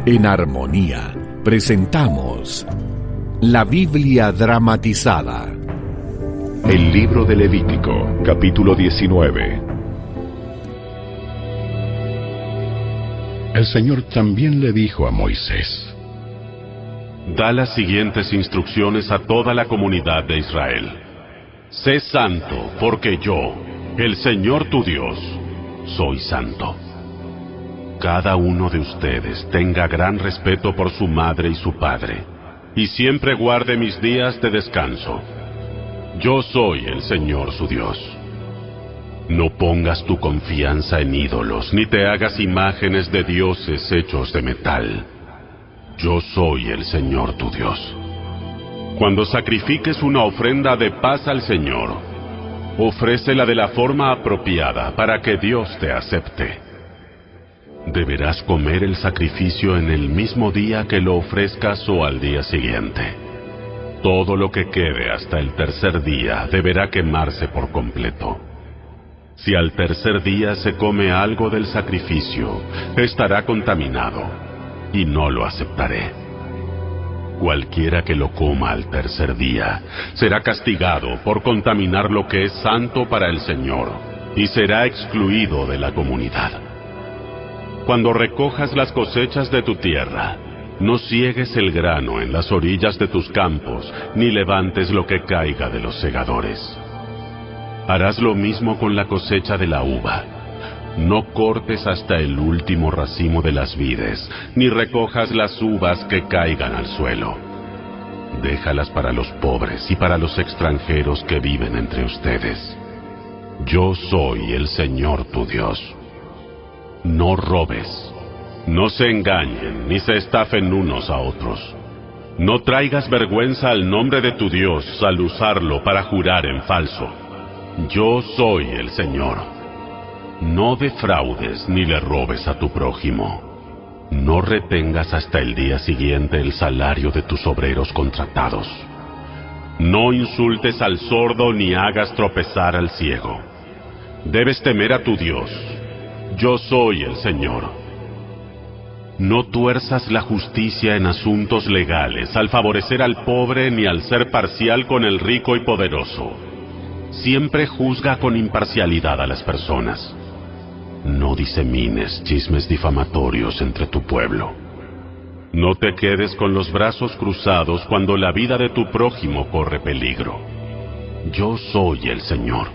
En Armonía presentamos la Biblia dramatizada. El libro de Levítico, capítulo 19. El Señor también le dijo a Moisés: Da las siguientes instrucciones a toda la comunidad de Israel. Sé santo, porque yo, el Señor tu Dios, soy santo. Cada uno de ustedes tenga gran respeto por su madre y su padre, y siempre guarde mis días de descanso. Yo soy el Señor su Dios. No pongas tu confianza en ídolos, ni te hagas imágenes de dioses hechos de metal. Yo soy el Señor tu Dios. Cuando sacrifiques una ofrenda de paz al Señor, ofrécela de la forma apropiada para que Dios te acepte. Deberás comer el sacrificio en el mismo día que lo ofrezcas o al día siguiente. Todo lo que quede hasta el tercer día deberá quemarse por completo. Si al tercer día se come algo del sacrificio, estará contaminado, y no lo aceptaré. Cualquiera que lo coma al tercer día será castigado por contaminar lo que es santo para el Señor, y será excluido de la comunidad. Cuando recojas las cosechas de tu tierra, no ciegues el grano en las orillas de tus campos, ni levantes lo que caiga de los segadores. Harás lo mismo con la cosecha de la uva. No cortes hasta el último racimo de las vides, ni recojas las uvas que caigan al suelo. Déjalas para los pobres y para los extranjeros que viven entre ustedes. Yo soy el Señor tu Dios. No robes. No se engañen, ni se estafen unos a otros. No traigas vergüenza al nombre de tu Dios al usarlo para jurar en falso. Yo soy el Señor. No defraudes ni le robes a tu prójimo. No retengas hasta el día siguiente el salario de tus obreros contratados. No insultes al sordo ni hagas tropezar al ciego. Debes temer a tu Dios. Yo soy el Señor. No tuerzas la justicia en asuntos legales al favorecer al pobre ni al ser parcial con el rico y poderoso. Siempre juzga con imparcialidad a las personas. No disemines chismes difamatorios entre tu pueblo. No te quedes con los brazos cruzados cuando la vida de tu prójimo corre peligro. Yo soy el Señor.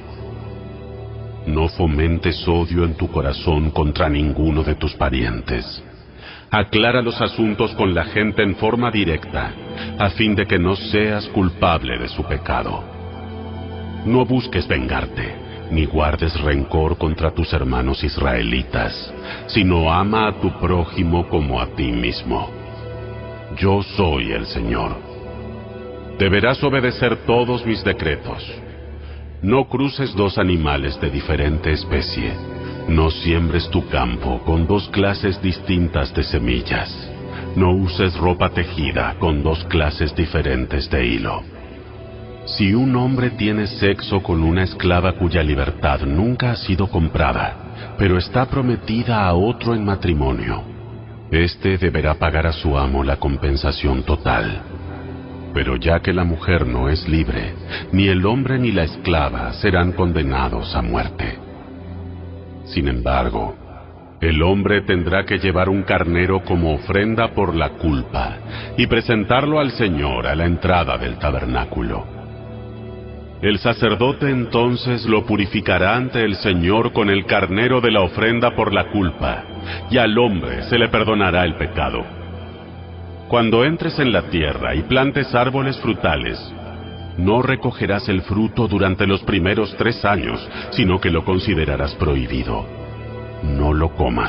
No fomentes odio en tu corazón contra ninguno de tus parientes. Aclara los asuntos con la gente en forma directa, a fin de que no seas culpable de su pecado. No busques vengarte, ni guardes rencor contra tus hermanos israelitas, sino ama a tu prójimo como a ti mismo. Yo soy el Señor. Deberás obedecer todos mis decretos. No cruces dos animales de diferente especie. No siembres tu campo con dos clases distintas de semillas. No uses ropa tejida con dos clases diferentes de hilo. Si un hombre tiene sexo con una esclava cuya libertad nunca ha sido comprada, pero está prometida a otro en matrimonio, éste deberá pagar a su amo la compensación total. Pero ya que la mujer no es libre, ni el hombre ni la esclava serán condenados a muerte. Sin embargo, el hombre tendrá que llevar un carnero como ofrenda por la culpa y presentarlo al Señor a la entrada del tabernáculo. El sacerdote entonces lo purificará ante el Señor con el carnero de la ofrenda por la culpa, y al hombre se le perdonará el pecado. Cuando entres en la tierra y plantes árboles frutales, no recogerás el fruto durante los primeros 3 años, sino que lo considerarás prohibido. No lo comas.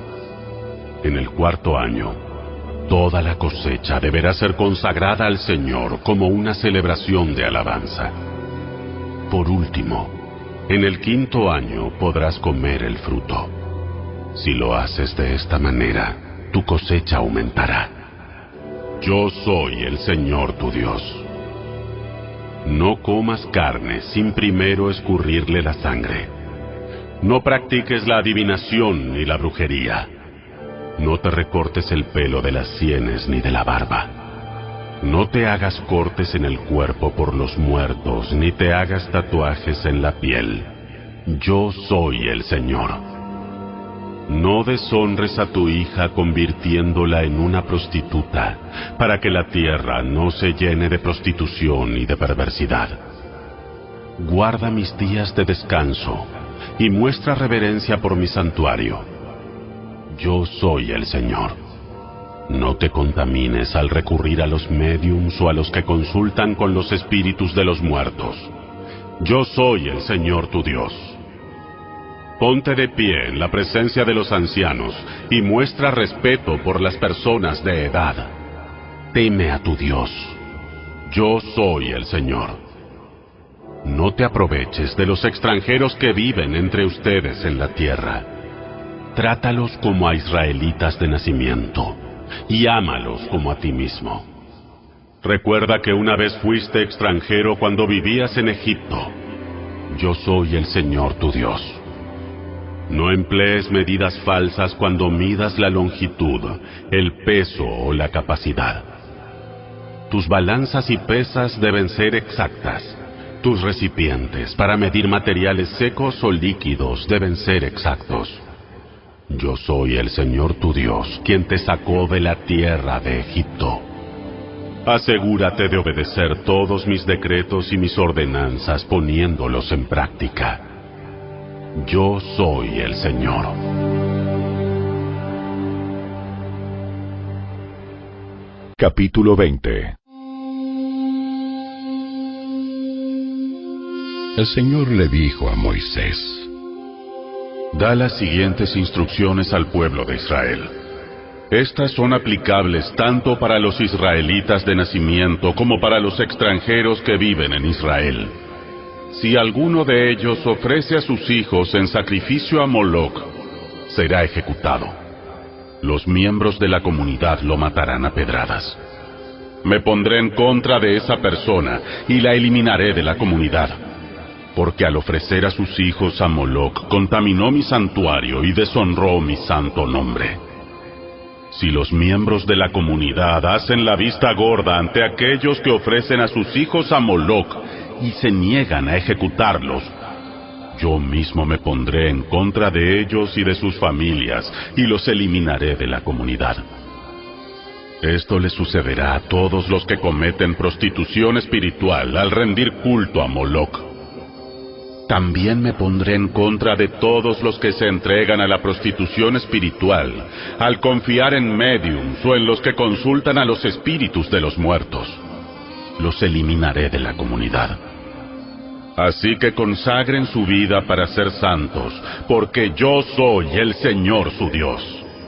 En el 4º año, toda la cosecha deberá ser consagrada al Señor como una celebración de alabanza. Por último, en el 5º año podrás comer el fruto. Si lo haces de esta manera, tu cosecha aumentará. Yo soy el Señor tu Dios. No comas carne sin primero escurrirle la sangre. No practiques la adivinación ni la brujería. No te recortes el pelo de las sienes ni de la barba. No te hagas cortes en el cuerpo por los muertos, ni te hagas tatuajes en la piel. Yo soy el Señor. No deshonres a tu hija convirtiéndola en una prostituta, para que la tierra no se llene de prostitución y de perversidad. Guarda mis días de descanso y muestra reverencia por mi santuario. Yo soy el Señor. No te contamines al recurrir a los médiums o a los que consultan con los espíritus de los muertos. Yo soy el Señor tu Dios. Ponte de pie en la presencia de los ancianos y muestra respeto por las personas de edad. Teme a tu Dios. Yo soy el Señor. No te aproveches de los extranjeros que viven entre ustedes en la tierra. Trátalos como a israelitas de nacimiento y ámalos como a ti mismo. Recuerda que una vez fuiste extranjero cuando vivías en Egipto. Yo soy el Señor tu Dios. No emplees medidas falsas cuando midas la longitud, el peso o la capacidad. Tus balanzas y pesas deben ser exactas. Tus recipientes para medir materiales secos o líquidos deben ser exactos. Yo soy el Señor tu Dios, quien te sacó de la tierra de Egipto. Asegúrate de obedecer todos mis decretos y mis ordenanzas poniéndolos en práctica. Yo soy el Señor. Capítulo 20. El Señor le dijo a Moisés: Da las siguientes instrucciones al pueblo de Israel. Estas son aplicables tanto para los israelitas de nacimiento como para los extranjeros que viven en Israel. Si alguno de ellos ofrece a sus hijos en sacrificio a Moloc, será ejecutado. Los miembros de la comunidad lo matarán a pedradas. Me pondré en contra de esa persona y la eliminaré de la comunidad, porque al ofrecer a sus hijos a Moloc contaminó mi santuario y deshonró mi santo nombre. Si los miembros de la comunidad hacen la vista gorda ante aquellos que ofrecen a sus hijos a Moloc y se niegan a ejecutarlos, yo mismo me pondré en contra de ellos y de sus familias y los eliminaré de la comunidad. Esto le sucederá a todos los que cometen prostitución espiritual al rendir culto a Moloc. También me pondré en contra de todos los que se entregan a la prostitución espiritual al confiar en médiums o en los que consultan a los espíritus de los muertos. Los eliminaré de la comunidad. Así que consagren su vida para ser santos, porque yo soy el Señor su Dios.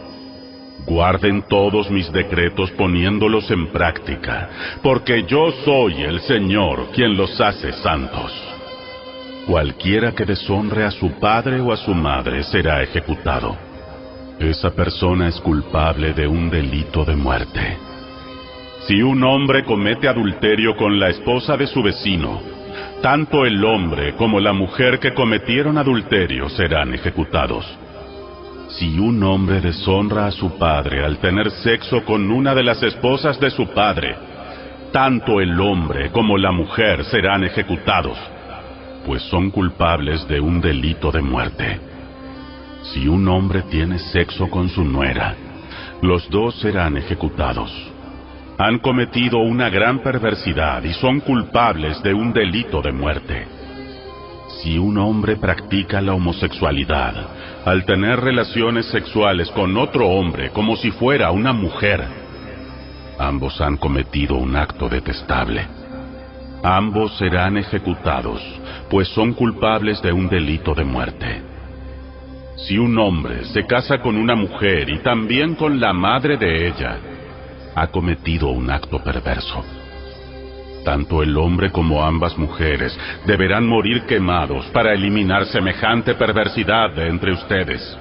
Guarden todos mis decretos poniéndolos en práctica, porque yo soy el Señor quien los hace santos. Cualquiera que deshonre a su padre o a su madre será ejecutado. Esa persona es culpable de un delito de muerte. Si un hombre comete adulterio con la esposa de su vecino, tanto el hombre como la mujer que cometieron adulterio serán ejecutados. Si un hombre deshonra a su padre al tener sexo con una de las esposas de su padre, tanto el hombre como la mujer serán ejecutados, pues son culpables de un delito de muerte. Si un hombre tiene sexo con su nuera, los dos serán ejecutados. Han cometido una gran perversidad y son culpables de un delito de muerte. Si un hombre practica la homosexualidad al tener relaciones sexuales con otro hombre como si fuera una mujer, ambos han cometido un acto detestable. Ambos serán ejecutados, pues son culpables de un delito de muerte. Si un hombre se casa con una mujer y también con la madre de ella, ha cometido un acto perverso. Tanto el hombre como ambas mujeres deberán morir quemados para eliminar semejante perversidad de entre ustedes.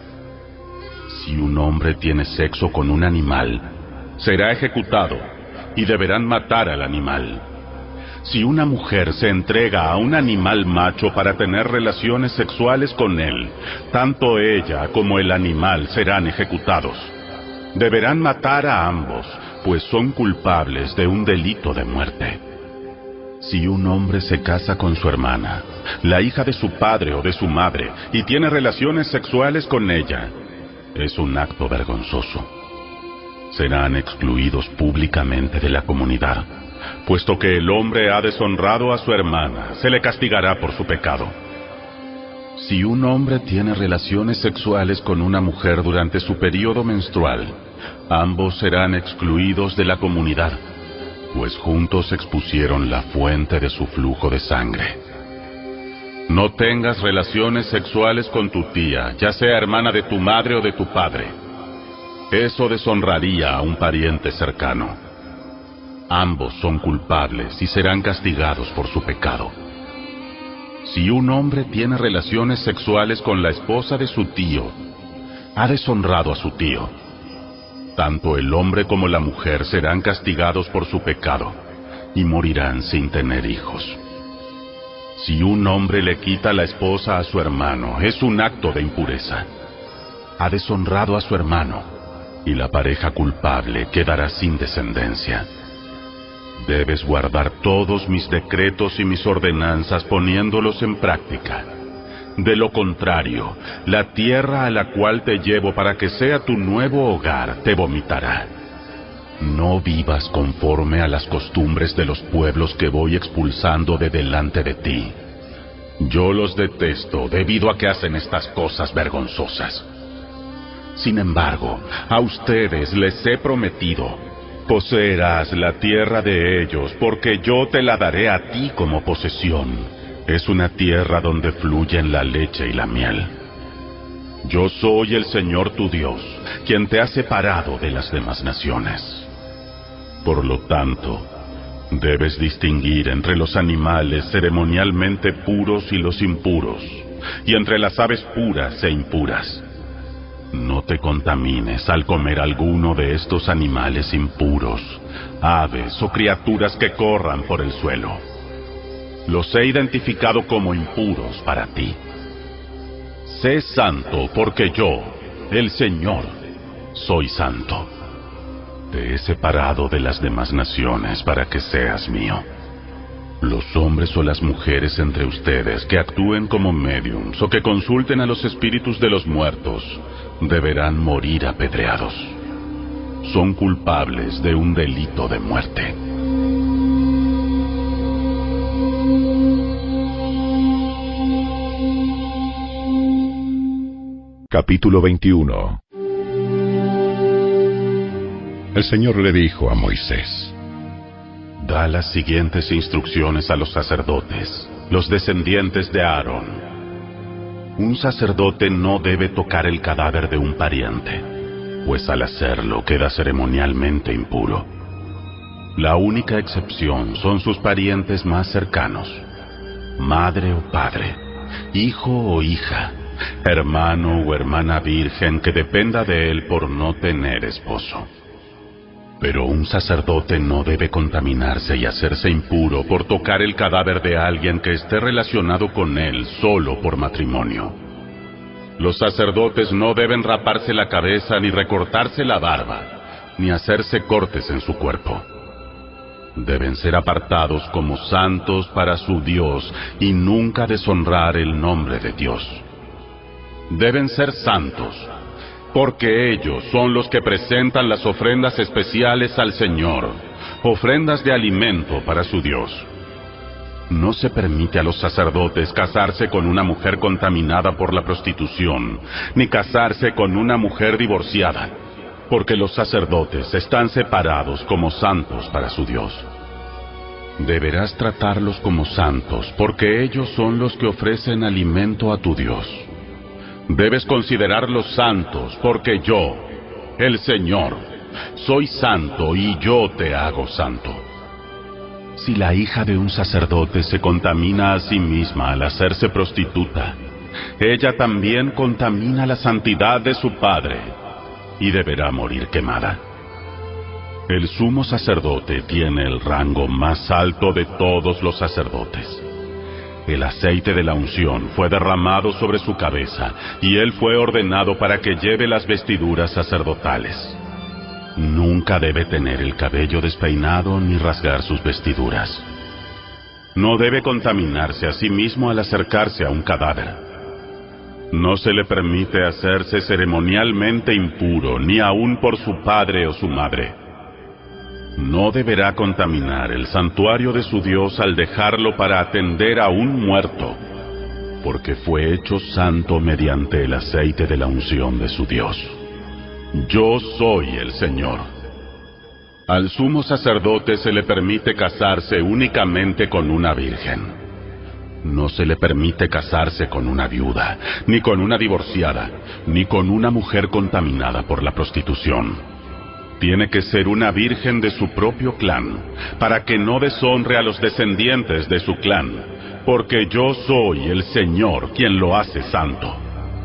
Si un hombre tiene sexo con un animal, será ejecutado y deberán matar al animal. Si una mujer se entrega a un animal macho para tener relaciones sexuales con él, tanto ella como el animal serán ejecutados. Deberán matar a ambos, pues son culpables de un delito de muerte. Si un hombre se casa con su hermana, la hija de su padre o de su madre, y tiene relaciones sexuales con ella, es un acto vergonzoso. Serán excluidos públicamente de la comunidad. Puesto que el hombre ha deshonrado a su hermana, se le castigará por su pecado. Si un hombre tiene relaciones sexuales con una mujer durante su periodo menstrual, ambos serán excluidos de la comunidad, pues juntos expusieron la fuente de su flujo de sangre. No tengas relaciones sexuales con tu tía, ya sea hermana de tu madre o de tu padre. Eso deshonraría a un pariente cercano. Ambos son culpables y serán castigados por su pecado. Si un hombre tiene relaciones sexuales con la esposa de su tío, ha deshonrado a su tío. Tanto el hombre como la mujer serán castigados por su pecado y morirán sin tener hijos. Si un hombre le quita la esposa a su hermano, es un acto de impureza. Ha deshonrado a su hermano y la pareja culpable quedará sin descendencia. Debes guardar todos mis decretos y mis ordenanzas poniéndolos en práctica. De lo contrario, la tierra a la cual te llevo para que sea tu nuevo hogar te vomitará. No vivas conforme a las costumbres de los pueblos que voy expulsando de delante de ti. Yo los detesto debido a que hacen estas cosas vergonzosas. Sin embargo, a ustedes les he prometido: poseerás la tierra de ellos, porque yo te la daré a ti como posesión. Es una tierra donde fluyen la leche y la miel. Yo soy el Señor tu Dios, quien te ha separado de las demás naciones. Por lo tanto, debes distinguir entre los animales ceremonialmente puros y los impuros, y entre las aves puras e impuras. No te contamines al comer alguno de estos animales impuros, aves o criaturas que corran por el suelo. Los he identificado como impuros para ti. Sé santo porque yo, el Señor, soy santo. Te he separado de las demás naciones para que seas mío. Los hombres o las mujeres entre ustedes que actúen como médiums o que consulten a los espíritus de los muertos deberán morir apedreados. Son culpables de un delito de muerte. Capítulo 21. El Señor le dijo a Moisés: Da las siguientes instrucciones a los sacerdotes, los descendientes de Aarón. Un sacerdote no debe tocar el cadáver de un pariente, pues al hacerlo queda ceremonialmente impuro. La única excepción son sus parientes más cercanos: madre o padre, hijo o hija, hermano o hermana virgen que dependa de él por no tener esposo. Pero un sacerdote no debe contaminarse y hacerse impuro por tocar el cadáver de alguien que esté relacionado con él solo por matrimonio. Los sacerdotes no deben raparse la cabeza ni recortarse la barba, ni hacerse cortes en su cuerpo. Deben ser apartados como santos para su Dios y nunca deshonrar el nombre de Dios. Deben ser santos, porque ellos son los que presentan las ofrendas especiales al Señor, ofrendas de alimento para su Dios. No se permite a los sacerdotes casarse con una mujer contaminada por la prostitución, ni casarse con una mujer divorciada, porque los sacerdotes están separados como santos para su Dios. Deberás tratarlos como santos, porque ellos son los que ofrecen alimento a tu Dios. Debes considerarlos santos, porque yo, el Señor, soy santo y yo te hago santo. Si la hija de un sacerdote se contamina a sí misma al hacerse prostituta, ella también contamina la santidad de su padre y deberá morir quemada. El sumo sacerdote tiene el rango más alto de todos los sacerdotes. El aceite de la unción fue derramado sobre su cabeza, y él fue ordenado para que lleve las vestiduras sacerdotales. Nunca debe tener el cabello despeinado ni rasgar sus vestiduras. No debe contaminarse a sí mismo al acercarse a un cadáver. No se le permite hacerse ceremonialmente impuro, ni aun por su padre o su madre. No deberá contaminar el santuario de su Dios al dejarlo para atender a un muerto, porque fue hecho santo mediante el aceite de la unción de su Dios. Yo soy el Señor. Al sumo sacerdote se le permite casarse únicamente con una virgen. No se le permite casarse con una viuda, ni con una divorciada, ni con una mujer contaminada por la prostitución. Tiene que ser una virgen de su propio clan, para que no deshonre a los descendientes de su clan, porque yo soy el Señor quien lo hace santo.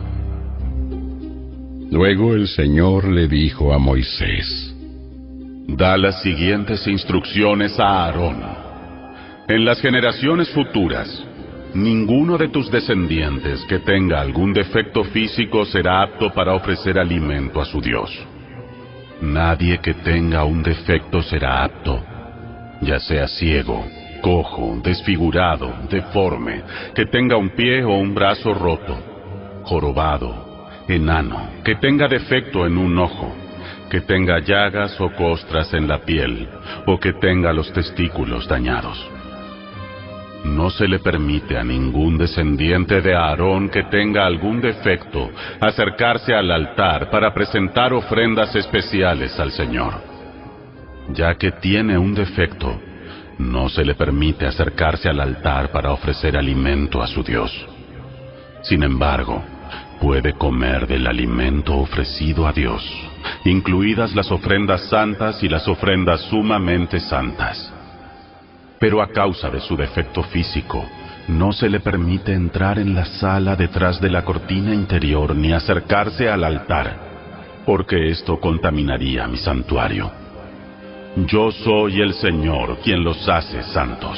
Luego el Señor le dijo a Moisés: Da las siguientes instrucciones a Aarón. En las generaciones futuras, ninguno de tus descendientes que tenga algún defecto físico será apto para ofrecer alimento a su Dios. Nadie que tenga un defecto será apto, ya sea ciego, cojo, desfigurado, deforme, que tenga un pie o un brazo roto, jorobado, enano, que tenga defecto en un ojo, que tenga llagas o costras en la piel, o que tenga los testículos dañados. No se le permite a ningún descendiente de Aarón que tenga algún defecto acercarse al altar para presentar ofrendas especiales al Señor. Ya que tiene un defecto, no se le permite acercarse al altar para ofrecer alimento a su Dios. Sin embargo, puede comer del alimento ofrecido a Dios, incluidas las ofrendas santas y las ofrendas sumamente santas. Pero a causa de su defecto físico, no se le permite entrar en la sala detrás de la cortina interior ni acercarse al altar, porque esto contaminaría mi santuario. Yo soy el Señor quien los hace santos.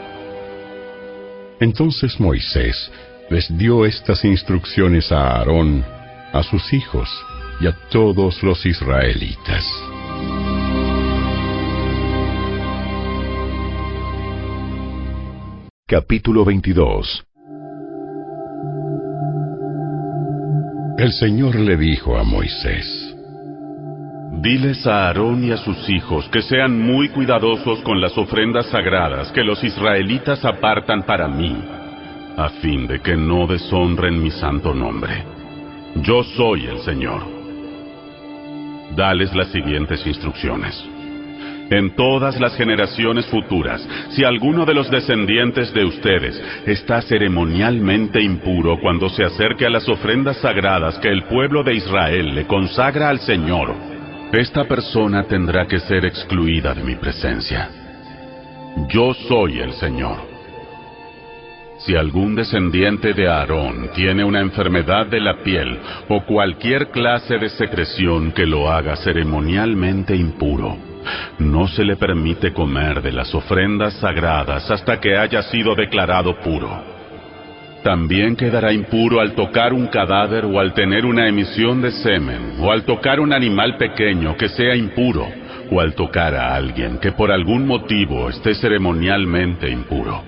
Entonces Moisés les dio estas instrucciones a Aarón, a sus hijos y a todos los israelitas. Capítulo 22. El Señor le dijo a Moisés: Diles a Aarón y a sus hijos que sean muy cuidadosos con las ofrendas sagradas que los israelitas apartan para mí, a fin de que no deshonren mi santo nombre. Yo soy el Señor. Dales las siguientes instrucciones. En todas las generaciones futuras, si alguno de los descendientes de ustedes está ceremonialmente impuro cuando se acerque a las ofrendas sagradas que el pueblo de Israel le consagra al Señor, esta persona tendrá que ser excluida de mi presencia. Yo soy el Señor. Si algún descendiente de Aarón tiene una enfermedad de la piel o cualquier clase de secreción que lo haga ceremonialmente impuro, no se le permite comer de las ofrendas sagradas hasta que haya sido declarado puro. También quedará impuro al tocar un cadáver o al tener una emisión de semen, o al tocar un animal pequeño que sea impuro, o al tocar a alguien que por algún motivo esté ceremonialmente impuro.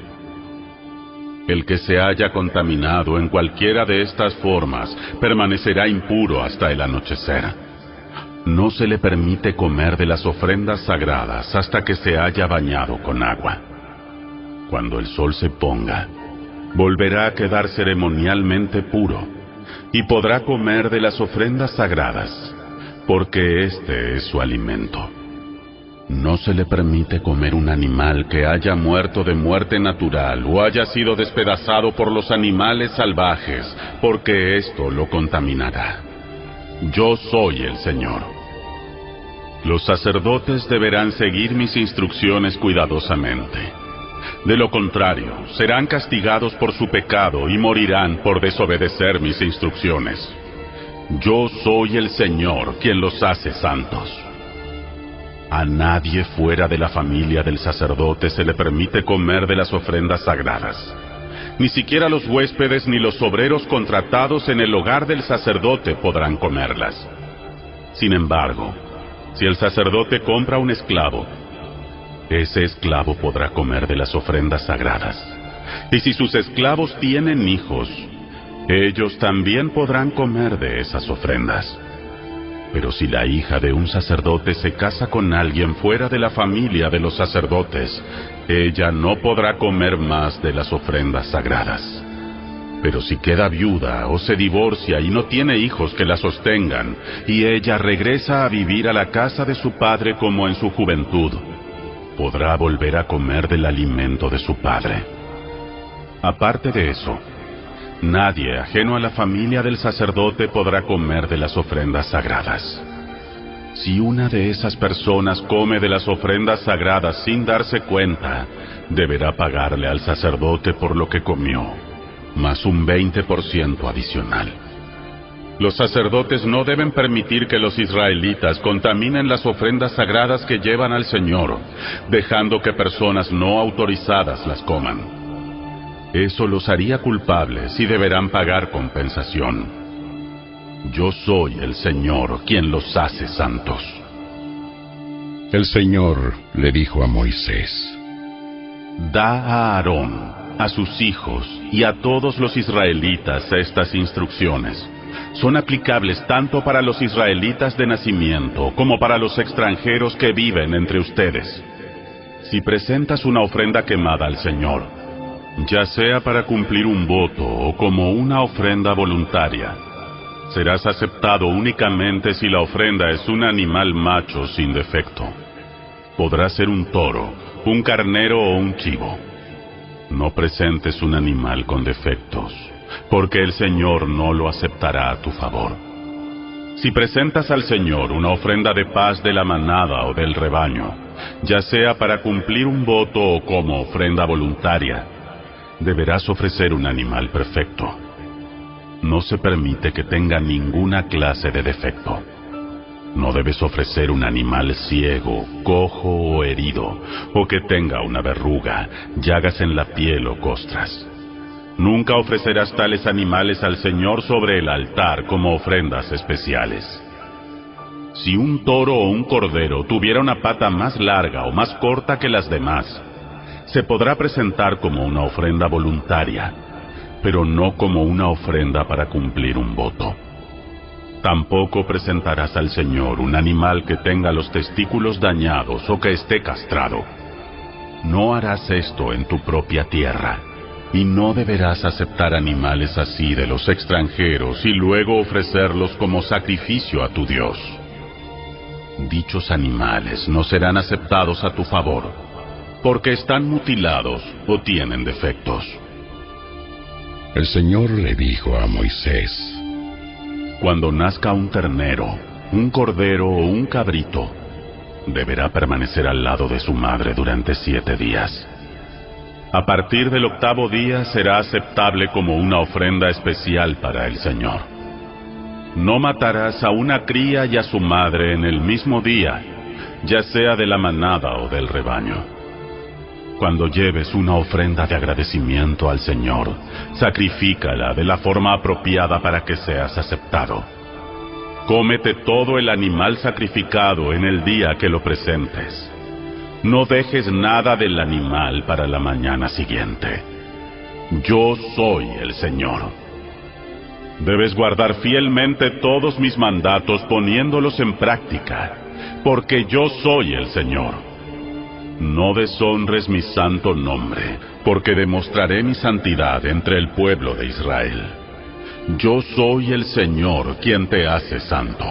El que se haya contaminado en cualquiera de estas formas permanecerá impuro hasta el anochecer. No se le permite comer de las ofrendas sagradas hasta que se haya bañado con agua. Cuando el sol se ponga, volverá a quedar ceremonialmente puro, y podrá comer de las ofrendas sagradas, porque este es su alimento. No se le permite comer un animal que haya muerto de muerte natural o haya sido despedazado por los animales salvajes, porque esto lo contaminará. Yo soy el Señor. Los sacerdotes deberán seguir mis instrucciones cuidadosamente. De lo contrario, serán castigados por su pecado y morirán por desobedecer mis instrucciones. Yo soy el Señor quien los hace santos. A nadie fuera de la familia del sacerdote se le permite comer de las ofrendas sagradas. Ni siquiera los huéspedes ni los obreros contratados en el hogar del sacerdote podrán comerlas. Sin embargo, Si el sacerdote compra un esclavo, ese esclavo podrá comer de las ofrendas sagradas. Y si sus esclavos tienen hijos, ellos también podrán comer de esas ofrendas. Pero si la hija de un sacerdote se casa con alguien fuera de la familia de los sacerdotes, ella no podrá comer más de las ofrendas sagradas. Pero si queda viuda o se divorcia y no tiene hijos que la sostengan, y ella regresa a vivir a la casa de su padre como en su juventud, podrá volver a comer del alimento de su padre. Aparte de eso, nadie ajeno a la familia del sacerdote podrá comer de las ofrendas sagradas. Si una de esas personas come de las ofrendas sagradas sin darse cuenta, deberá pagarle al sacerdote por lo que comió, más un 20% adicional. Los sacerdotes no deben permitir que los israelitas contaminen las ofrendas sagradas que llevan al Señor, dejando que personas no autorizadas las coman. Eso los haría culpables y deberán pagar compensación. Yo soy el Señor quien los hace santos. El Señor le dijo a Moisés: Da a Aarón, a sus hijos y a todos los israelitas estas instrucciones. Son aplicables tanto para los israelitas de nacimiento como para los extranjeros que viven entre ustedes. Si presentas una ofrenda quemada al Señor, ya sea para cumplir un voto o como una ofrenda voluntaria, serás aceptado únicamente si la ofrenda es un animal macho sin defecto. Podrá ser un toro, un carnero o un chivo. No presentes un animal con defectos, porque el Señor no lo aceptará a tu favor. Si presentas al Señor una ofrenda de paz de la manada o del rebaño, ya sea para cumplir un voto o como ofrenda voluntaria, deberás ofrecer un animal perfecto. No se permite que tenga ninguna clase de defecto. No debes ofrecer un animal ciego, cojo o herido, o que tenga una verruga, llagas en la piel o costras. Nunca ofrecerás tales animales al Señor sobre el altar como ofrendas especiales. Si un toro o un cordero tuviera una pata más larga o más corta que las demás, se podrá presentar como una ofrenda voluntaria, pero no como una ofrenda para cumplir un voto. Tampoco presentarás al Señor un animal que tenga los testículos dañados o que esté castrado. No harás esto en tu propia tierra, y no deberás aceptar animales así de los extranjeros y luego ofrecerlos como sacrificio a tu Dios. Dichos animales no serán aceptados a tu favor, porque están mutilados o tienen defectos. El Señor le dijo a Moisés: Cuando nazca un ternero, un cordero o un cabrito, deberá permanecer al lado de su madre durante 7 días. A partir del 8º día será aceptable como una ofrenda especial para el Señor. No matarás a una cría y a su madre en el mismo día, ya sea de la manada o del rebaño. Cuando lleves una ofrenda de agradecimiento al Señor, sacrifícala de la forma apropiada para que seas aceptado. Cómete todo el animal sacrificado en el día que lo presentes. No dejes nada del animal para la mañana siguiente. Yo soy el Señor. Debes guardar fielmente todos mis mandatos poniéndolos en práctica, porque yo soy el Señor. No deshonres mi santo nombre, porque demostraré mi santidad entre el pueblo de Israel. Yo soy el Señor quien te hace santo.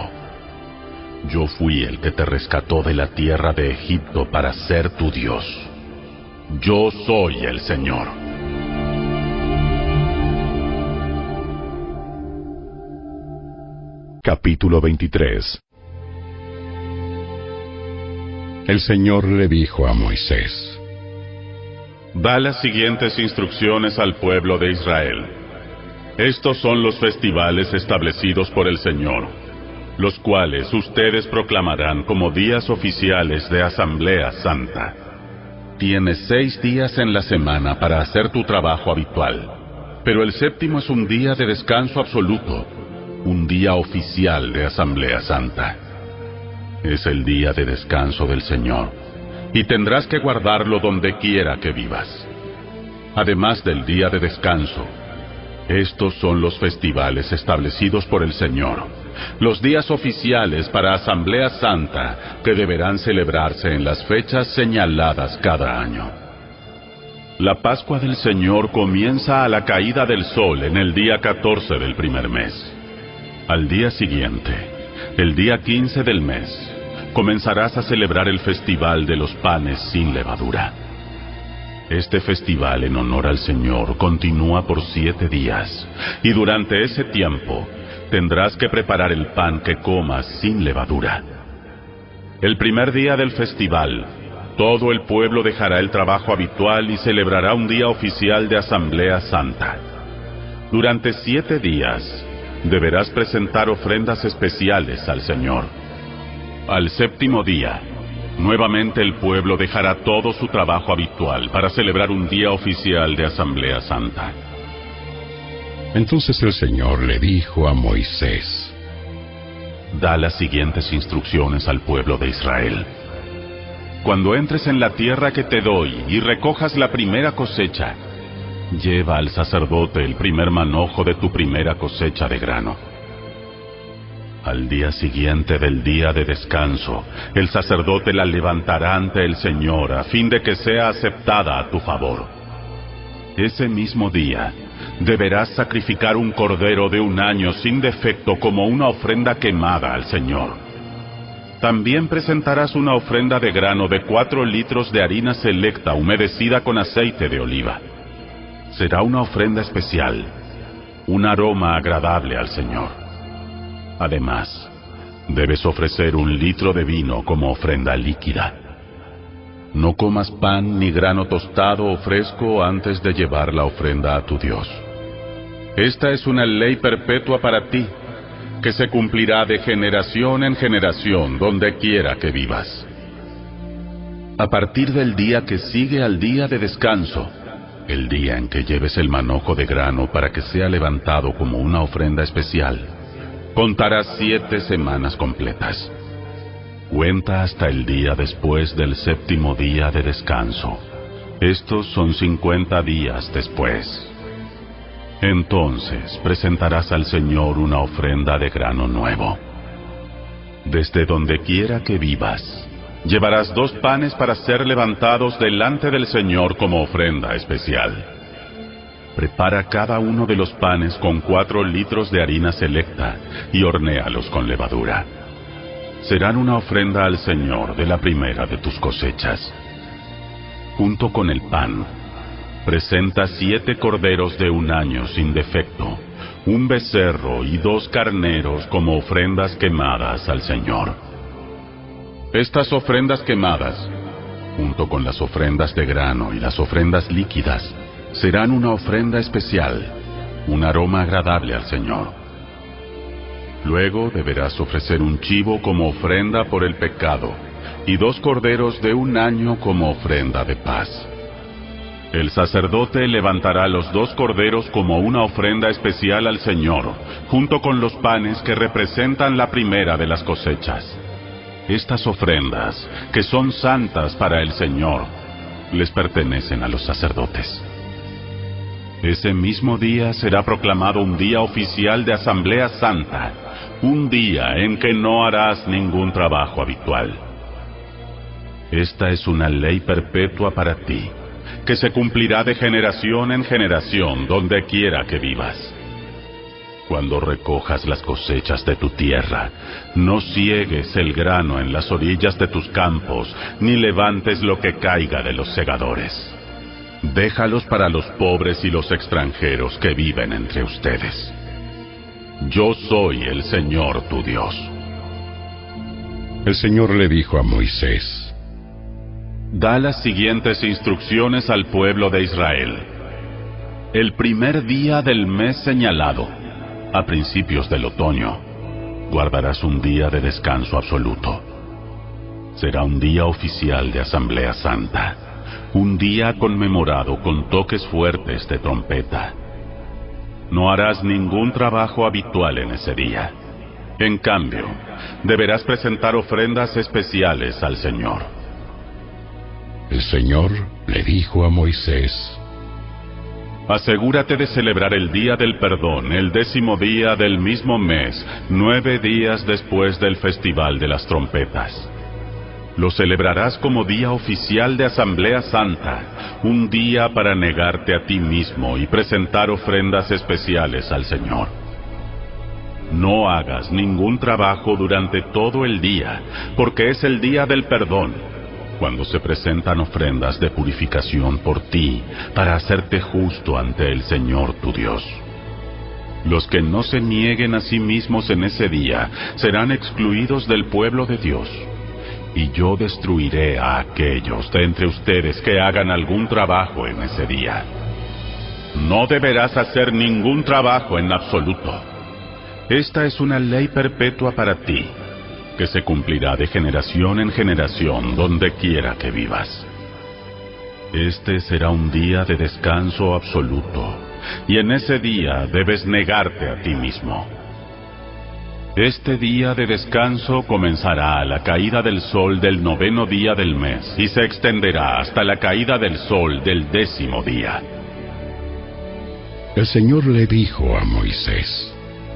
Yo fui el que te rescató de la tierra de Egipto para ser tu Dios. Yo soy el Señor. Capítulo 23. El Señor le dijo a Moisés: Da las siguientes instrucciones al pueblo de Israel. Estos son los festivales establecidos por el Señor, los cuales ustedes proclamarán como días oficiales de Asamblea Santa. Tienes 6 días en la semana para hacer tu trabajo habitual, pero el 7º es un día de descanso absoluto, un día oficial de Asamblea Santa. Es el día de descanso del Señor, y tendrás que guardarlo donde quiera que vivas. Además del día de descanso, estos son los festivales establecidos por el Señor, los días oficiales para Asamblea Santa que deberán celebrarse en las fechas señaladas cada año. La Pascua del Señor comienza a la caída del sol en el día 14 del primer mes. Al día siguiente, el día 15 del mes, comenzarás a celebrar el festival de los panes sin levadura. Este festival en honor al Señor continúa por 7 días, y durante ese tiempo tendrás que preparar el pan que comas sin levadura. El primer día del festival, todo el pueblo dejará el trabajo habitual y celebrará un día oficial de Asamblea Santa. Durante 7 días, deberás presentar ofrendas especiales al Señor. Al séptimo día, nuevamente el pueblo dejará todo su trabajo habitual para celebrar un día oficial de Asamblea Santa. Entonces el Señor le dijo a Moisés: Da las siguientes instrucciones al pueblo de Israel. Cuando entres en la tierra que te doy y recojas la primera cosecha, lleva al sacerdote el primer manojo de tu primera cosecha de grano. Al día siguiente del día de descanso, el sacerdote la levantará ante el Señor a fin de que sea aceptada a tu favor. Ese mismo día, deberás sacrificar un cordero de 1 año sin defecto como una ofrenda quemada al Señor. También presentarás una ofrenda de grano de 4 litros de harina selecta humedecida con aceite de oliva. Será una ofrenda especial, un aroma agradable al Señor. Además, debes ofrecer 1 litro de vino como ofrenda líquida. No comas pan ni grano tostado o fresco antes de llevar la ofrenda a tu Dios. Esta es una ley perpetua para ti, que se cumplirá de generación en generación donde quiera que vivas. A partir del día que sigue al día de descanso, el día en que lleves el manojo de grano para que sea levantado como una ofrenda especial, contarás 7 semanas completas. Cuenta hasta el día después del 7º día de descanso. Estos son 50 días después. Entonces presentarás al Señor una ofrenda de grano nuevo. Desde donde quiera que vivas, llevarás 2 panes para ser levantados delante del Señor como ofrenda especial. Prepara cada uno de los panes con 4 litros de harina selecta y hornéalos con levadura. Serán una ofrenda al Señor de la primera de tus cosechas. Junto con el pan, presenta 7 corderos de 1 año sin defecto, 1 becerro y 2 carneros como ofrendas quemadas al Señor. Estas ofrendas quemadas, junto con las ofrendas de grano y las ofrendas líquidas, serán una ofrenda especial, un aroma agradable al Señor. Luego deberás ofrecer 1 chivo como ofrenda por el pecado y 2 corderos de 1 año como ofrenda de paz. El sacerdote levantará los 2 corderos como una ofrenda especial al Señor, junto con los panes que representan la primera de las cosechas. Estas ofrendas, que son santas para el Señor, les pertenecen a los sacerdotes. Ese mismo día será proclamado un día oficial de Asamblea Santa, un día en que no harás ningún trabajo habitual. Esta es una ley perpetua para ti, que se cumplirá de generación en generación donde quiera que vivas. Cuando recojas las cosechas de tu tierra, no ciegues el grano en las orillas de tus campos, ni levantes lo que caiga de los segadores. Déjalos para los pobres y los extranjeros que viven entre ustedes. Yo soy el Señor tu Dios. El Señor le dijo a Moisés: Da las siguientes instrucciones al pueblo de Israel. El primer día del mes señalado, a principios del otoño, guardarás un día de descanso absoluto. Será un día oficial de Asamblea Santa, un día conmemorado con toques fuertes de trompeta. No harás ningún trabajo habitual en ese día. En cambio, deberás presentar ofrendas especiales al Señor. El Señor le dijo a Moisés: Asegúrate de celebrar el día del perdón, el 10º día del mismo mes, 9 días después del Festival de las Trompetas. Lo celebrarás como día oficial de Asamblea Santa, un día para negarte a ti mismo y presentar ofrendas especiales al Señor. No hagas ningún trabajo durante todo el día, porque es el día del perdón, cuando se presentan ofrendas de purificación por ti, para hacerte justo ante el Señor tu Dios. Los que no se nieguen a sí mismos en ese día serán excluidos del pueblo de Dios. Y yo destruiré a aquellos de entre ustedes que hagan algún trabajo en ese día. No deberás hacer ningún trabajo en absoluto. Esta es una ley perpetua para ti, que se cumplirá de generación en generación donde quiera que vivas. Este será un día de descanso absoluto, y en ese día debes negarte a ti mismo. Este día de descanso comenzará a la caída del sol del 9º día del mes y se extenderá hasta la caída del sol del 10º día. El Señor le dijo a Moisés: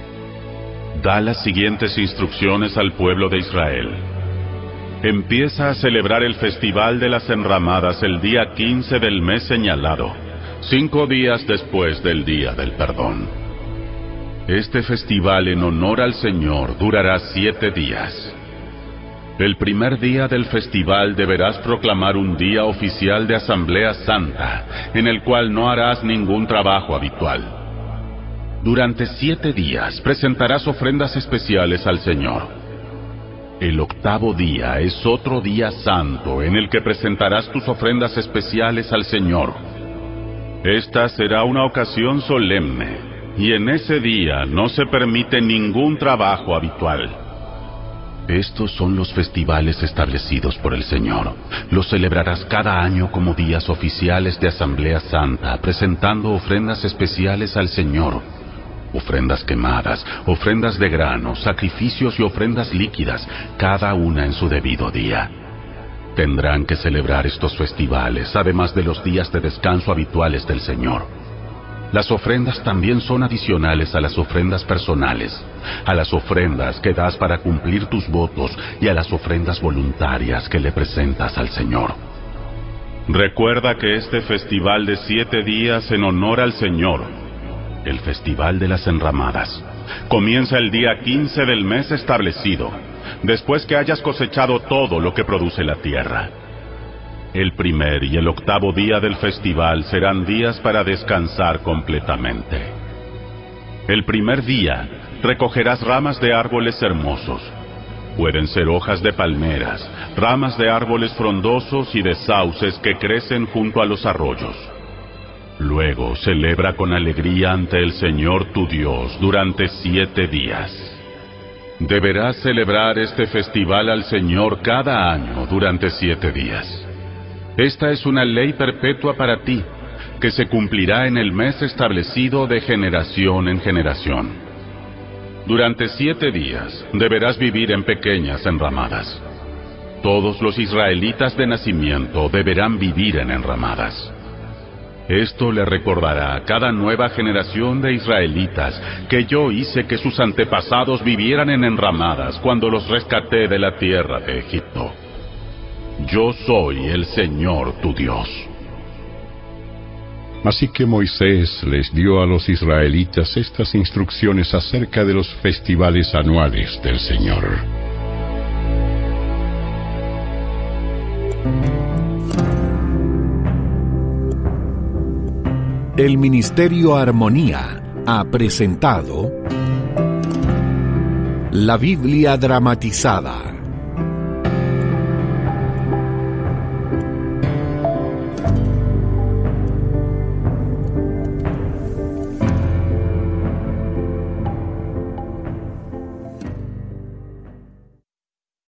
Da las siguientes instrucciones al pueblo de Israel. Empieza a celebrar el Festival de las Enramadas el día 15 del mes señalado, 5 días después del día del perdón. Este festival en honor al Señor durará 7 días. El primer día del festival deberás proclamar un día oficial de Asamblea Santa, en el cual no harás ningún trabajo habitual. Durante 7 días presentarás ofrendas especiales al Señor. El 8º día es otro día santo en el que presentarás tus ofrendas especiales al Señor. Esta será una ocasión solemne, y en ese día no se permite ningún trabajo habitual. Estos son los festivales establecidos por el Señor. Los celebrarás cada año como días oficiales de Asamblea Santa, presentando ofrendas especiales al Señor. Ofrendas quemadas, ofrendas de grano, sacrificios y ofrendas líquidas, cada una en su debido día. Tendrán que celebrar estos festivales, además de los días de descanso habituales del Señor. Las ofrendas también son adicionales a las ofrendas personales, a las ofrendas que das para cumplir tus votos y a las ofrendas voluntarias que le presentas al Señor. Recuerda que este festival de 7 días en honor al Señor, el Festival de las Enramadas, comienza el día 15 del mes establecido, después que hayas cosechado todo lo que produce la tierra. El primer y el 8º día del festival serán días para descansar completamente. El primer día recogerás ramas de árboles hermosos. Pueden ser hojas de palmeras, ramas de árboles frondosos y de sauces que crecen junto a los arroyos. Luego celebra con alegría ante el Señor tu Dios durante 7 días. Deberás celebrar este festival al Señor cada año durante 7 días. Esta es una ley perpetua para ti, que se cumplirá en el mes establecido de generación en generación. Durante 7 días deberás vivir en pequeñas enramadas. Todos los israelitas de nacimiento deberán vivir en enramadas. Esto le recordará a cada nueva generación de israelitas que yo hice que sus antepasados vivieran en enramadas cuando los rescaté de la tierra de Egipto. Yo soy el Señor tu Dios. Así que Moisés les dio a los israelitas estas instrucciones acerca de los festivales anuales del Señor. El Ministerio Armonía ha presentado La Biblia dramatizada.